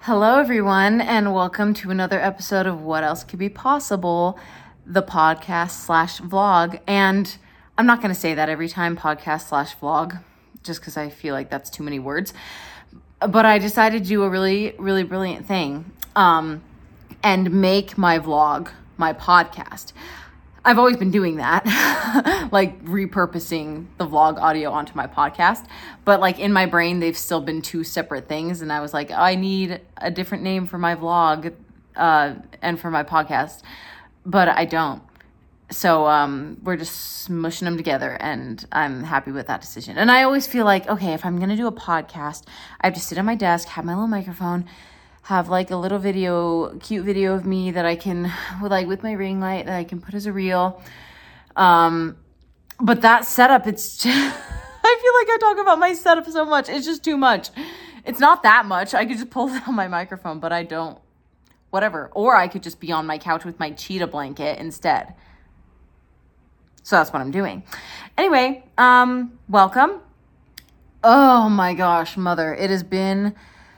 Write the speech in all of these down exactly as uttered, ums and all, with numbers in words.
Hello, everyone, and welcome to another episode of What Else Could Be Possible, the podcast slash vlog. And I'm not going to say that every time, podcast slash vlog, just because I feel like that's too many words. But I decided to do a really, really brilliant thing um, and make my vlog my podcast. I've always been doing that, like repurposing the vlog audio onto my podcast. But like in my brain, they've still been two separate things. And I was like, oh, I need a different name for my vlog uh, and for my podcast. But I don't. So um, we're just smushing them together. And I'm happy with that decision. And I always feel like, okay, if I'm going to do a podcast, I have to sit at my desk, have my little microphone, have like a little video, cute video of me that I can, with like with my ring light that I can put as a reel. Um, but that setup, it's just, I feel like I talk about my setup so much. It's just too much. It's not that much. I could just pull it on my microphone, but I don't, whatever. Or I could just be on my couch with my cheetah blanket instead. So that's what I'm doing. Anyway, um, welcome. Oh my gosh, mother, it has been...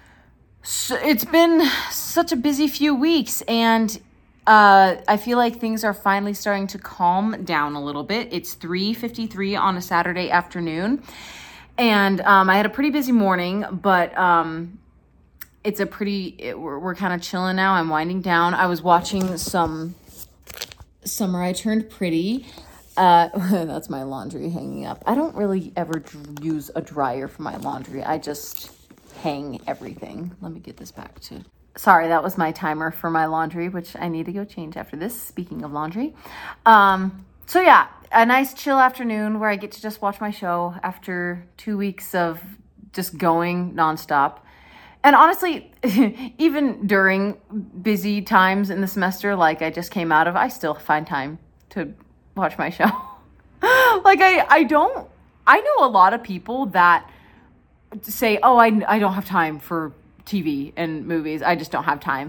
So it's been such a busy few weeks, and uh, I feel like things are finally starting to calm down a little bit. It's three fifty-three on a Saturday afternoon, and um, I had a pretty busy morning, but um, it's a pretty, it, we're, we're kind of chilling now. I'm winding down. I was watching some Summer I Turned Pretty. Uh, that's my laundry hanging up. I don't really ever dr- use a dryer for my laundry. I just... hang everything. Let me get this back to... Sorry, that was my timer for my laundry, which I need to go change after this, speaking of laundry. Um, so yeah, a nice chill afternoon where I get to just watch my show after two weeks of just going nonstop. And honestly, even during busy times in the semester, like I just came out of, I still find time to watch my show. Like I, I don't... I know a lot of people that say, oh, I, I don't have time for T V and movies. I just don't have time.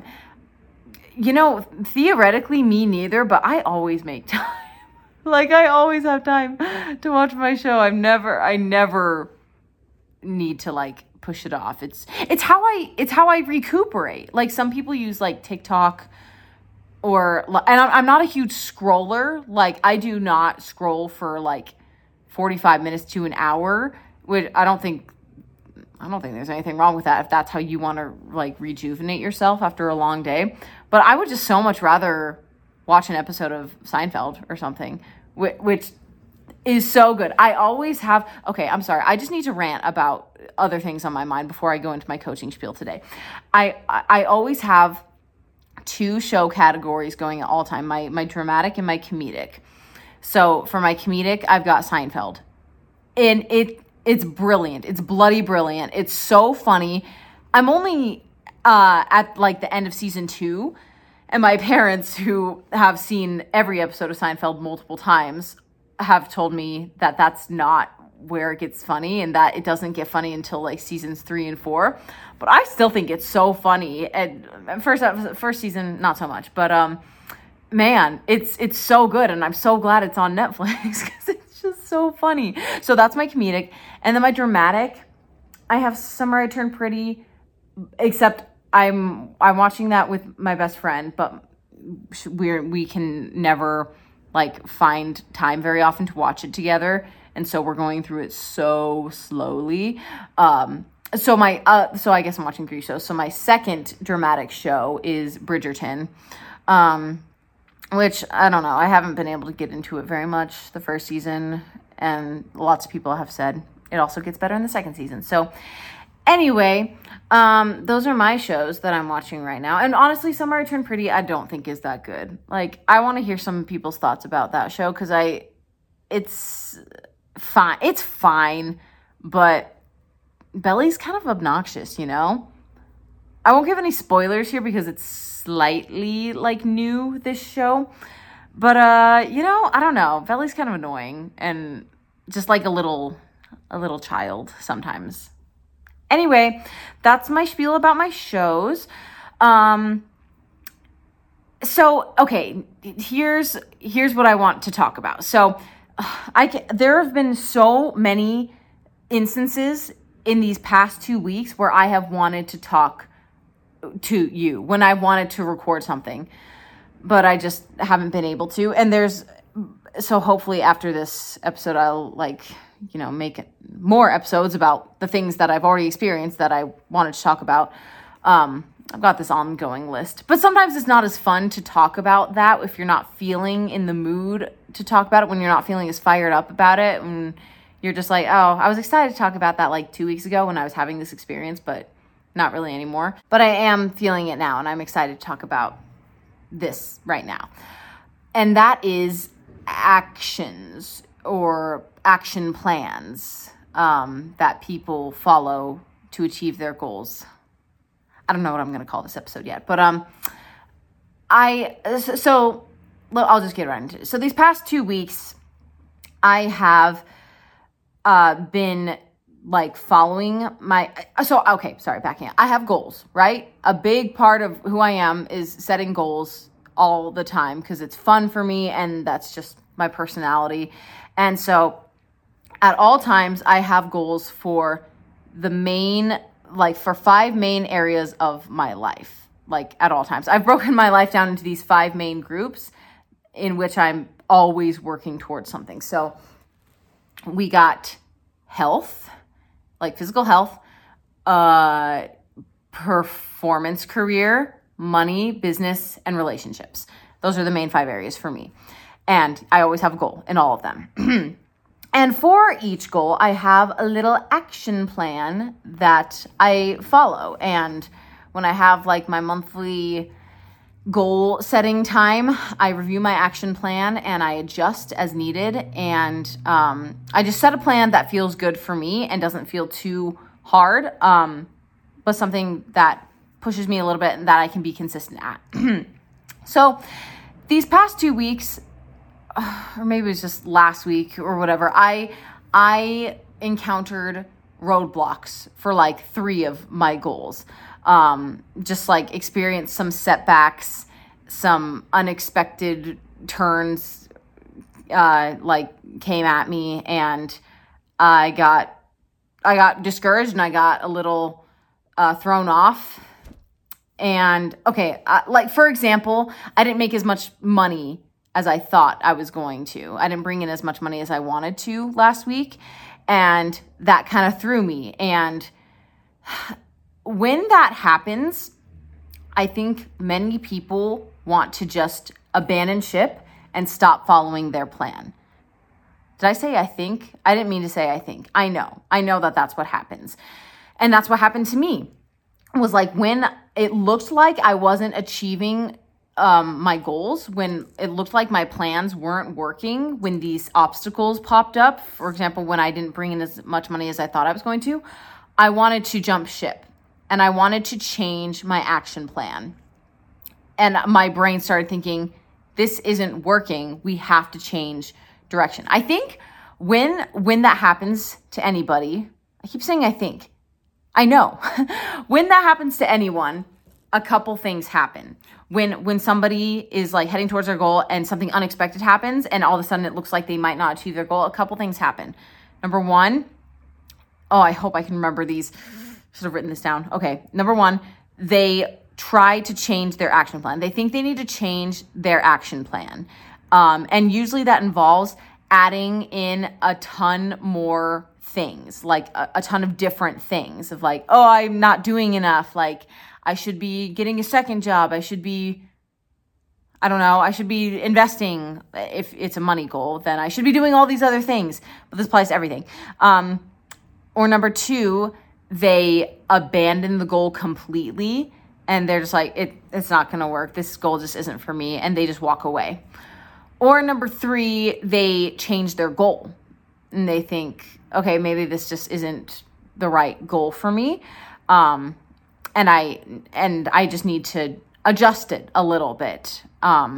You know, theoretically, me neither, but I always make time. Like, I always have time to watch my show. I've never, I never need to, like, push it off. It's, it's how I, it's how I recuperate. Like, some people use, like, TikTok or, and I'm, I'm not a huge scroller. Like, I do not scroll for, like, forty-five minutes to an hour, which I don't think, I don't think there's anything wrong with that if that's how you want to like rejuvenate yourself after a long day. But I would just so much rather watch an episode of Seinfeld or something, which, which is so good. I always have, okay, I'm sorry. I just need to rant about other things on my mind before I go into my coaching spiel today. I, I always have two show categories going at all time, my, my dramatic and my comedic. So for my comedic, I've got Seinfeld. And it, It's brilliant. It's bloody brilliant. It's so funny. I'm only uh, at like the end of season two, and my parents, who have seen every episode of Seinfeld multiple times, have told me that that's not where it gets funny and that it doesn't get funny until like seasons three and four. But I still think it's so funny. And first, first season, not so much. But um, man, it's it's so good, and I'm so glad it's on Netflix because it's just so funny. So that's my comedic. And then my dramatic, I have Summer I Turned Pretty, except I'm I'm watching that with my best friend, but we're we can never like find time very often to watch it together, and so we're going through it so slowly. Um, so my uh, so I guess I'm watching three shows. So my second dramatic show is Bridgerton. Um, Which, I don't know, I haven't been able to get into it very much the first season, and lots of people have said it also gets better in the second season. So, anyway, um, those are my shows that I'm watching right now. And honestly, Summer I Turned Pretty, I don't think is that good. Like, I want to hear some people's thoughts about that show, because I, it's fine. It's fine, but Belly's kind of obnoxious, you know? I won't give any spoilers here because it's slightly like new, this show, but uh you know, I don't know, Belly's kind of annoying and just like a little a little child sometimes. Anyway, that's my spiel about my shows. Um so okay, here's here's what I want to talk about. So I can, there have been so many instances in these past two weeks where I have wanted to talk to you when I wanted to record something, but I just haven't been able to. And there's, so hopefully after this episode, I'll like, you know, make more episodes about the things that I've already experienced that I wanted to talk about. Um, I've got this ongoing list, but sometimes it's not as fun to talk about that if you're not feeling in the mood to talk about it, when you're not feeling as fired up about it. And you're just like, oh, I was excited to talk about that like two weeks ago when I was having this experience, but not really anymore. But I am feeling it now, and I'm excited to talk about this right now. And that is actions or action plans um, that people follow to achieve their goals. I don't know what I'm going to call this episode yet, but um, I, so I'll just get right into it. So these past two weeks, I have uh, been like following my, so, okay, sorry, backing up. I have goals, right? A big part of who I am is setting goals all the time because it's fun for me and that's just my personality. And so at all times, I have goals for the main, like for five main areas of my life, like at all times. I've broken my life down into these five main groups in which I'm always working towards something. So we got health, like physical health, uh, performance, career, money, business, and relationships. Those are the main five areas for me. And I always have a goal in all of them. And for each goal, I have a little action plan that I follow. And when I have like my monthly goal setting time, I review my action plan and I adjust as needed. And um, I just set a plan that feels good for me and doesn't feel too hard, um, but something that pushes me a little bit and that I can be consistent at. So these past two weeks, or maybe it was just last week or whatever, I I encountered roadblocks for like three of my goals. Um, just like experienced some setbacks, some unexpected turns uh, like came at me, and I got I got discouraged and I got a little uh, thrown off. And okay, uh, like for example, I didn't make as much money as I thought I was going to. I didn't bring in as much money as I wanted to last week. And that kind of threw me. And when that happens, I think many people want to just abandon ship and stop following their plan. Did I say I think? I didn't mean to say I think. I know. I know that that's what happens. And that's what happened to me. It was like when it looked like I wasn't achieving Um, my goals, when it looked like my plans weren't working, when these obstacles popped up, for example, when I didn't bring in as much money as I thought I was going to, I wanted to jump ship and I wanted to change my action plan. And my brain started thinking, this isn't working. We have to change direction. I think when, when that happens to anybody, I keep saying I think, I know, when that happens to anyone, a couple things happen. When when somebody is like heading towards their goal and something unexpected happens and all of a sudden it looks like they might not achieve their goal, a couple things happen. Number one, oh, I hope I can remember these. Should have written this down. Okay. Number one, they try to change their action plan. They think they need to change their action plan. Um, and usually that involves adding in a ton more things, like a, a ton of different things of like, oh, I'm not doing enough. Like, I should be getting a second job. I should be, I don't know, I should be investing. If it's a money goal, then I should be doing all these other things. But this applies to everything. Um, or number two, they abandon the goal completely and they're just like, it, it's not going to work. This goal just isn't for me. And they just walk away. Or number three, they change their goal and they think, okay, maybe this just isn't the right goal for me. Um, And I and I just need to adjust it a little bit. Um,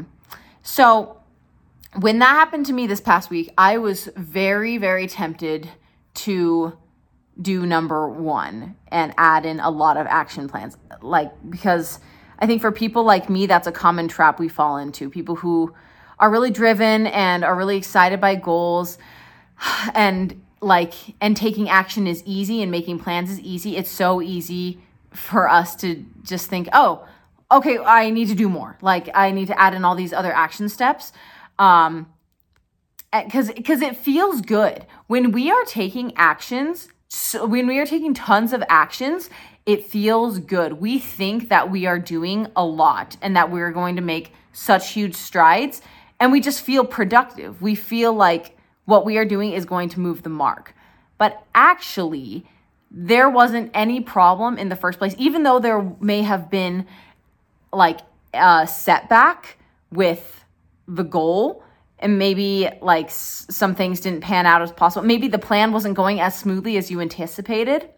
so when that happened to me this past week, I was very, very tempted to do number one and add in a lot of action plans. Like, because I think for people like me, that's a common trap we fall into. People who are really driven and are really excited by goals and like, and taking action is easy and making plans is easy. It's so easy for us to just think, oh, okay, I need to do more. Like I need to add in all these other action steps. Um, cause, cause it feels good when we are taking actions. So when we are taking tons of actions, it feels good. We think that we are doing a lot and that we're going to make such huge strides, and we just feel productive. We feel like what we are doing is going to move the mark. But actually, there wasn't any problem in the first place, even though there may have been like a setback with the goal, and maybe like s- some things didn't pan out as possible. Maybe the plan wasn't going as smoothly as you anticipated.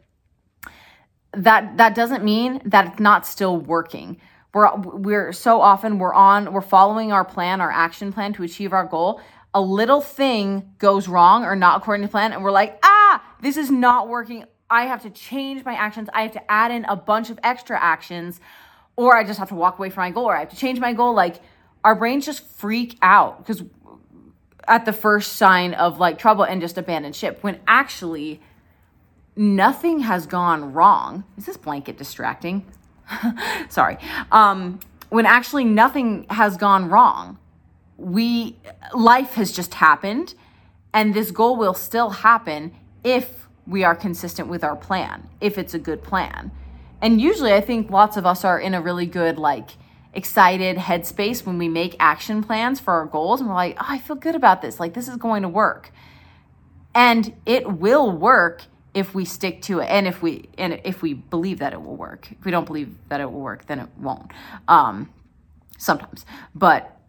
That that doesn't mean that it's not still working. We're we're so often we're on we're following our plan, our action plan to achieve our goal. A little thing goes wrong or not according to plan, and we're like, ah, this is not working. I have to change my actions. I have to add in a bunch of extra actions, or I just have to walk away from my goal, or I have to change my goal. Like our brains just freak out because at the first sign of like trouble and just abandon ship, when actually nothing has gone wrong. Is this blanket distracting? Sorry. Um, when actually nothing has gone wrong. We, life has just happened, and this goal will still happen if we are consistent with our plan, if it's a good plan. And usually I think lots of us are in a really good, like, excited headspace when we make action plans for our goals, and we're like, oh, I feel good about this. Like, this is going to work. And it will work if we stick to it, and if we and if we believe that it will work. If we don't believe that it will work, then it won't. Um, sometimes, but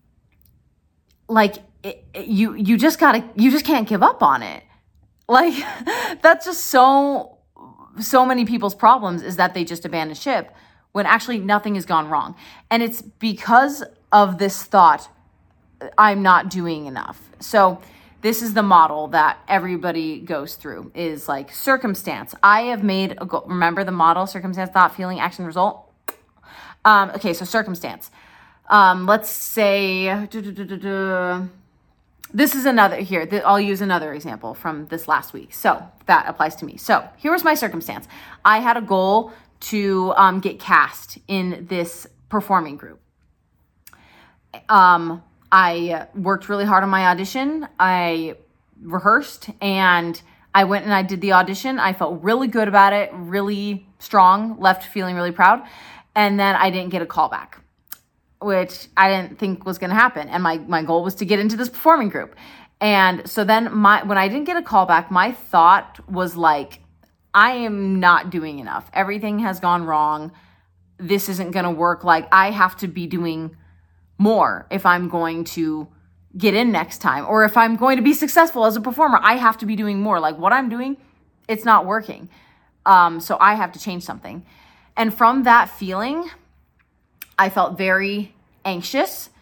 like it, it, you, you just gotta, you just can't give up on it. Like that's just so, so many people's problems is that they just abandon ship when actually nothing has gone wrong, and it's because of this thought, I'm not doing enough. So this is the model that everybody goes through, is like circumstance. I have made a goal. Remember the model, circumstance, thought, feeling, action, result? Um, okay, so circumstance. Um, let's say, this is another, here, I'll use another example from this last week. So that applies to me. So here was my circumstance. I had a goal to um, get cast in this performing group. Um, I worked really hard on my audition. I rehearsed and I went and I did the audition. I felt really good about it, really strong, left feeling really proud. And then I didn't get a call back, which I didn't think was going to happen. And my, my goal was to get into this performing group. And so then my, when I didn't get a call back, my thought was like, I am not doing enough. Everything has gone wrong. This isn't going to work. Like I have to be doing more if I'm going to get in next time, or if I'm going to be successful as a performer, I have to be doing more. Like what I'm doing, it's not working. Um, so I have to change something. And from that feeling, I felt very anxious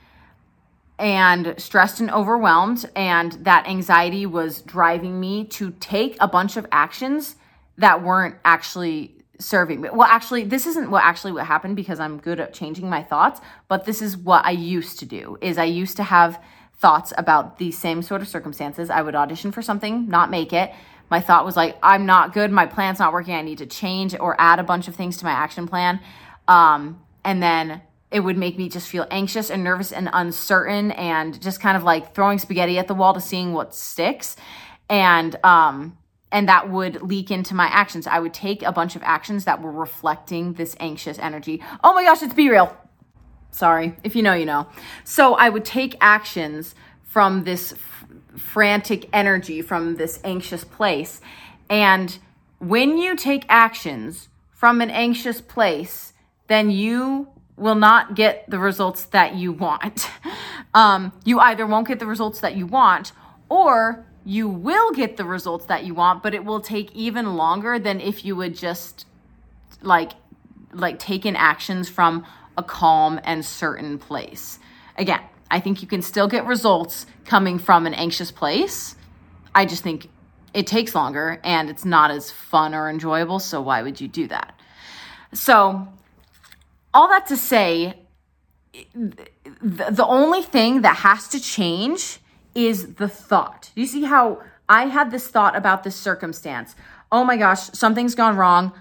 and stressed and overwhelmed. And that anxiety was driving me to take a bunch of actions that weren't actually serving me. Well, actually, this isn't what actually what happened, because I'm good at changing my thoughts, but this is what I used to do, is I used to have thoughts about these same sort of circumstances. I would audition for something, not make it. My thought was like, I'm not good. My plan's not working. I need to change or add a bunch of things to my action plan. Um, and then it would make me just feel anxious and nervous and uncertain and just kind of like throwing spaghetti at the wall to seeing what sticks. And, um, And that would leak into my actions. I would take a bunch of actions that were reflecting this anxious energy. Oh my gosh, it's Be Real. Sorry, if you know, you know. So I would take actions from this f- frantic energy, from this anxious place. And when you take actions from an anxious place, then you will not get the results that you want. um, you either won't get the results that you want, or you will get the results that you want, but it will take even longer than if you would just like, like taken actions from a calm and certain place. Again, I think you can still get results coming from an anxious place. I just think it takes longer and it's not as fun or enjoyable. So why would you do that? So all that to say, the, the only thing that has to change is the thought. You see how I had this thought about this circumstance? Oh my gosh, something's gone wrong.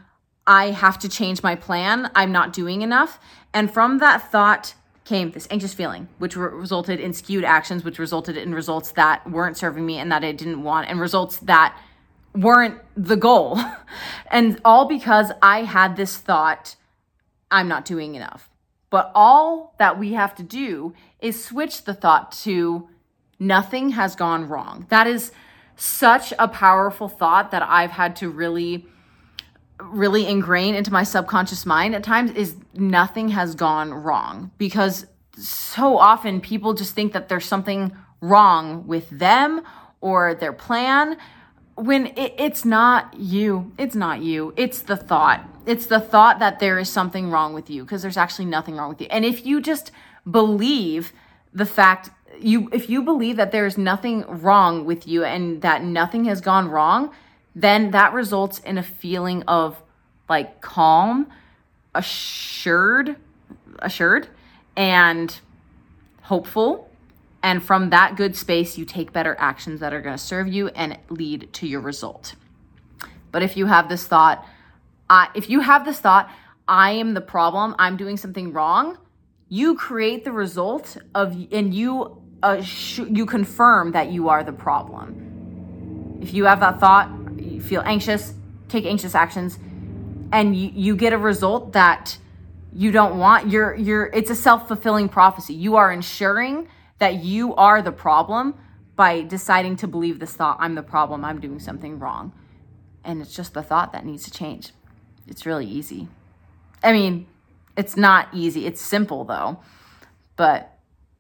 I have to change my plan. I'm not doing enough. And from that thought came this anxious feeling, which re- resulted in skewed actions, which resulted in results that weren't serving me and that I didn't want, and results that weren't the goal. And all because I had this thought, I'm not doing enough. But all that we have to do is switch the thought to nothing has gone wrong. That is such a powerful thought that I've had to really, really ingrain into my subconscious mind at times, is nothing has gone wrong. Because so often people just think that there's something wrong with them or their plan, when it, it's not you. It's not you. It's the thought. It's the thought that there is something wrong with you, because there's actually nothing wrong with you. And if you just believe the fact, you if you believe that there's nothing wrong with you and that nothing has gone wrong, then that results in a feeling of like calm, assured, assured, and hopeful. And from that good space, you take better actions that are going to serve you and lead to your result. But if you have this thought, uh, if you have this thought, I am the problem, I'm doing something wrong, you create the result of, and you uh, sh- you confirm that you are the problem. If you have that thought, you feel anxious, take anxious actions, and you, you get a result that you don't want, you're you're it's a self-fulfilling prophecy. You are ensuring that you are the problem by deciding to believe this thought, I'm the problem, I'm doing something wrong. And it's just the thought that needs to change. It's really easy. I mean, it's not easy. It's simple though. But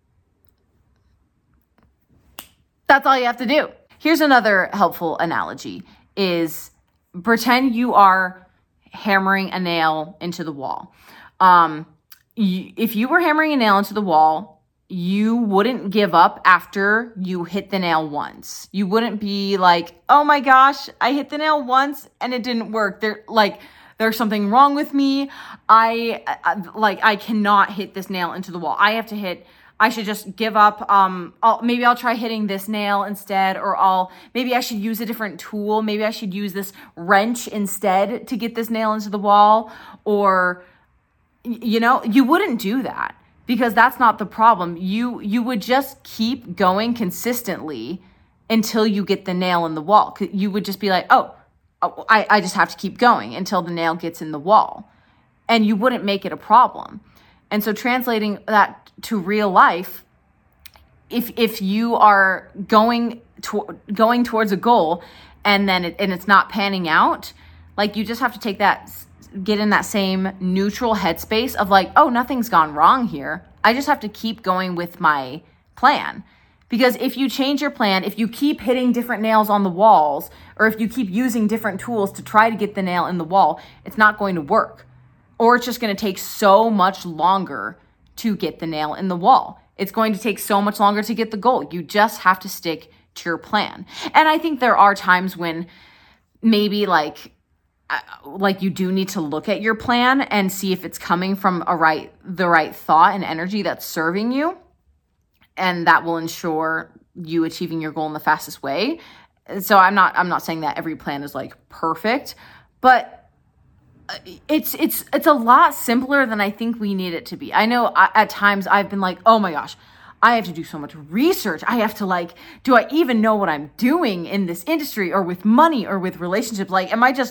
that's all you have to do. Here's another helpful analogy is pretend you are hammering a nail into the wall. Um, you, if you were hammering a nail into the wall, you wouldn't give up after you hit the nail once. You wouldn't be like, oh my gosh, I hit the nail once and it didn't work. There, like, there's something wrong with me. I, I like, I cannot hit this nail into the wall. I have to hit, I should just give up. Um, I'll, maybe I'll try hitting this nail instead, or I'll, maybe I should use a different tool. Maybe I should use this wrench instead to get this nail into the wall. Or, you know, you wouldn't do that. Because that's not the problem. You you would just keep going consistently until you get the nail in the wall. You would just be like, oh, I, I just have to keep going until the nail gets in the wall. And you wouldn't make it a problem. And so translating that to real life, if if you are going to, going towards a goal and then it, and it's not panning out, like you just have to take that, get in that same neutral headspace of like, oh, nothing's gone wrong here. I just have to keep going with my plan. Because if you change your plan, if you keep hitting different nails on the walls, or if you keep using different tools to try to get the nail in the wall, it's not going to work. Or it's just going to take so much longer to get the nail in the wall. It's going to take so much longer to get the goal. You just have to stick to your plan. And I think there are times when maybe like, like you do need to look at your plan and see if it's coming from a right, the right thought and energy that's serving you. And that will ensure you achieving your goal in the fastest way. So I'm not, I'm not saying that every plan is like perfect, but it's, it's, it's a lot simpler than I think we need it to be. I know I, at times I've been like, oh my gosh, I have to do so much research. I have to like, do I even know what I'm doing in this industry or with money or with relationships? Like, am I just,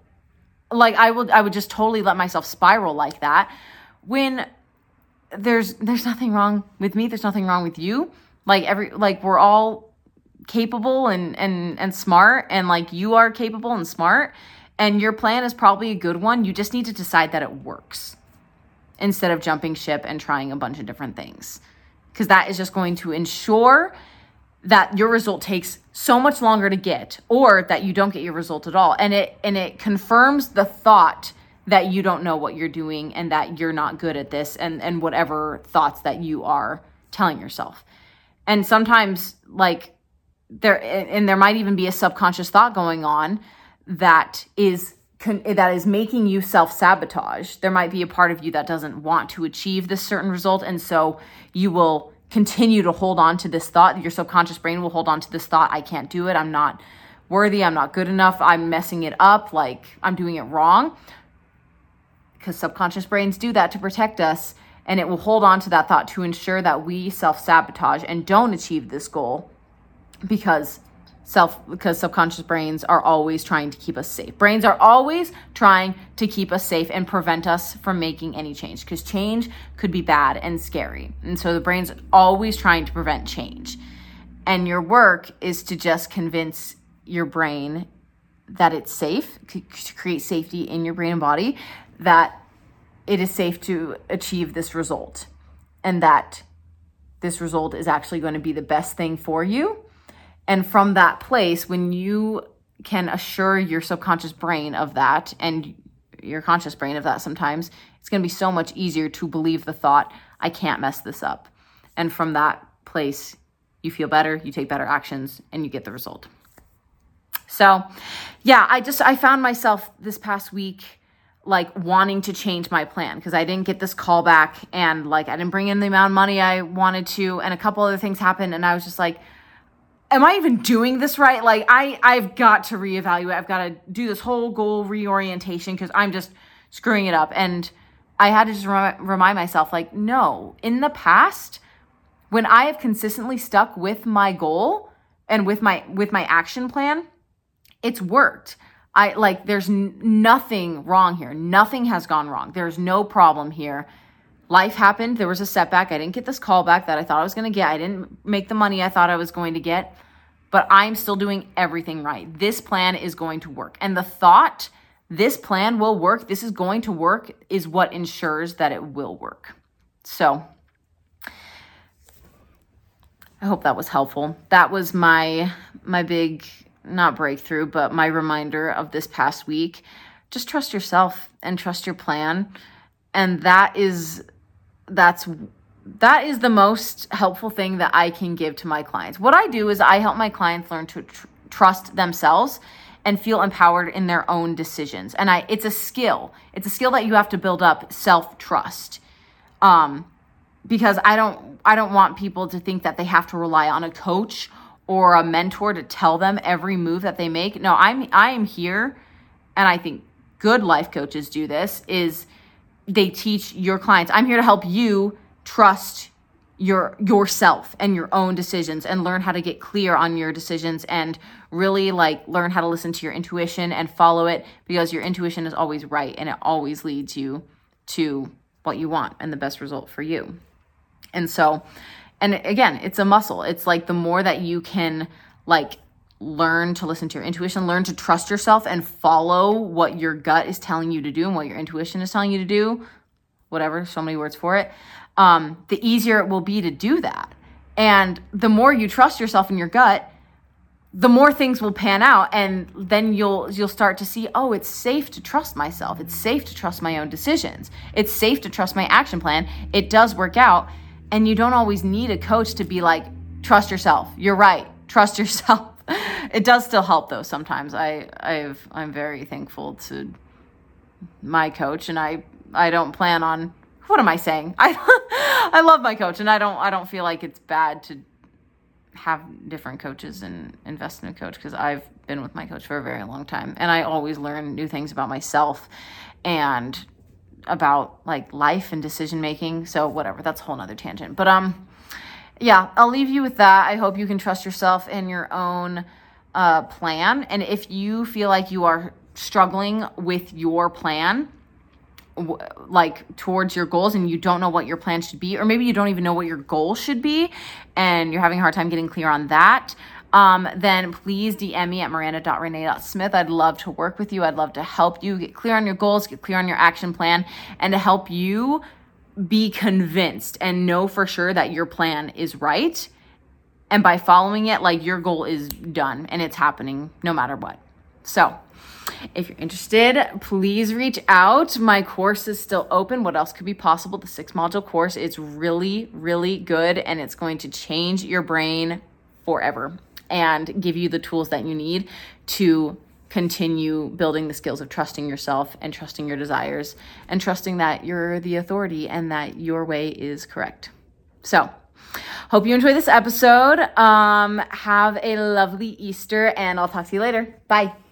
Like I would, I would just totally let myself spiral like that when there's, there's nothing wrong with me. There's nothing wrong with you. Like every, like we're all capable and, and, and smart, and like you are capable and smart, and your plan is probably a good one. You just need to decide that it works instead of jumping ship and trying a bunch of different things. Cause that is just going to ensure that your result takes so much longer to get, or that you don't get your result at all. And it and it confirms the thought that you don't know what you're doing and that you're not good at this, and, and whatever thoughts that you are telling yourself. And sometimes like there, and there might even be a subconscious thought going on that is that is making you self-sabotage. There might be a part of you that doesn't want to achieve this certain result. And so you will continue to hold on to this thought. Your subconscious brain will hold on to this thought. I can't do it. I'm not worthy. I'm not good enough. I'm messing it up. Like I'm doing it wrong. because subconscious brains do that to protect us, and it will hold on to that thought to ensure that we self-sabotage and don't achieve this goal because self because subconscious brains are always trying to keep us safe. Brains are always trying to keep us safe and prevent us from making any change, because change could be bad and scary. And so the brain's always trying to prevent change. And your work is to just convince your brain that it's safe, to create safety in your brain and body, that it is safe to achieve this result, and that this result is actually going to be the best thing for you. And from that place, when you can assure your subconscious brain of that, and your conscious brain of that sometimes, it's going to be so much easier to believe the thought, I can't mess this up. And from that place, you feel better, you take better actions, and you get the result. So yeah, I just, I found myself this past week, like wanting to change my plan because I didn't get this call back, and like I didn't bring in the amount of money I wanted to, and a couple other things happened, and I was just like, am I even doing this right? Like I, I've got to reevaluate. I've got to do this whole goal reorientation because I'm just screwing it up. And I had to just rem- remind myself, like, no, in the past, when I have consistently stuck with my goal and with my, with my action plan, it's worked. I like, there's n- nothing wrong here. Nothing has gone wrong. There's no problem here. Life happened. There was a setback. I didn't get this call back that I thought I was going to get. I didn't make the money I thought I was going to get, but I'm still doing everything right. This plan is going to work. And the thought, this plan will work, this is going to work, is what ensures that it will work. So I hope that was helpful. That was my, my big, not breakthrough, but my reminder of this past week. Just trust yourself and trust your plan. And that is, that's, that is the most helpful thing that I can give to my clients. What I do is I help my clients learn to tr- trust themselves and feel empowered in their own decisions. And I, it's a skill. It's a skill that you have to build up, self-trust. Um, because I don't, I don't want people to think that they have to rely on a coach or a mentor to tell them every move that they make. No, I'm, I am here, and I think good life coaches do this, is they teach your clients, I'm here to help you trust your yourself and your own decisions, and learn how to get clear on your decisions, and really like learn how to listen to your intuition and follow it, because your intuition is always right, and it always leads you to what you want and the best result for you. And so, and again, it's a muscle. It's like the more that you can like learn to listen to your intuition, learn to trust yourself and follow what your gut is telling you to do and what your intuition is telling you to do, whatever, so many words for it, um, the easier it will be to do that. And the more you trust yourself and your gut, the more things will pan out. And then you'll, you'll start to see, oh, it's safe to trust myself. It's safe to trust my own decisions. It's safe to trust my action plan. It does work out. And you don't always need a coach to be like, trust yourself. You're right. Trust yourself. It does still help though. Sometimes I, I've, I'm very thankful to my coach, and I, I don't plan on, what am I saying? I, I love my coach, and I don't, I don't feel like it's bad to have different coaches and invest in a coach, because I've been with my coach for a very long time, and I always learn new things about myself and about like life and decision making. So whatever, that's a whole nother tangent. But um, yeah, I'll leave you with that. I hope you can trust yourself in your own uh, plan. And if you feel like you are struggling with your plan, w- like towards your goals, and you don't know what your plan should be, or maybe you don't even know what your goal should be, and you're having a hard time getting clear on that, um, then please D M me at miranda dot renee dot smith. I'd love to work with you. I'd love to help you get clear on your goals, get clear on your action plan, and to help you be convinced and know for sure that your plan is right. And by following it, like your goal is done and it's happening no matter what. So if you're interested, please reach out. My course is still open. What else could be possible? The six module course is really, really good, and it's going to change your brain forever and give you the tools that you need to continue building the skills of trusting yourself and trusting your desires and trusting that you're the authority and that your way is correct. So hope you enjoy this episode. Um, have a lovely Easter, and I'll talk to you later. Bye.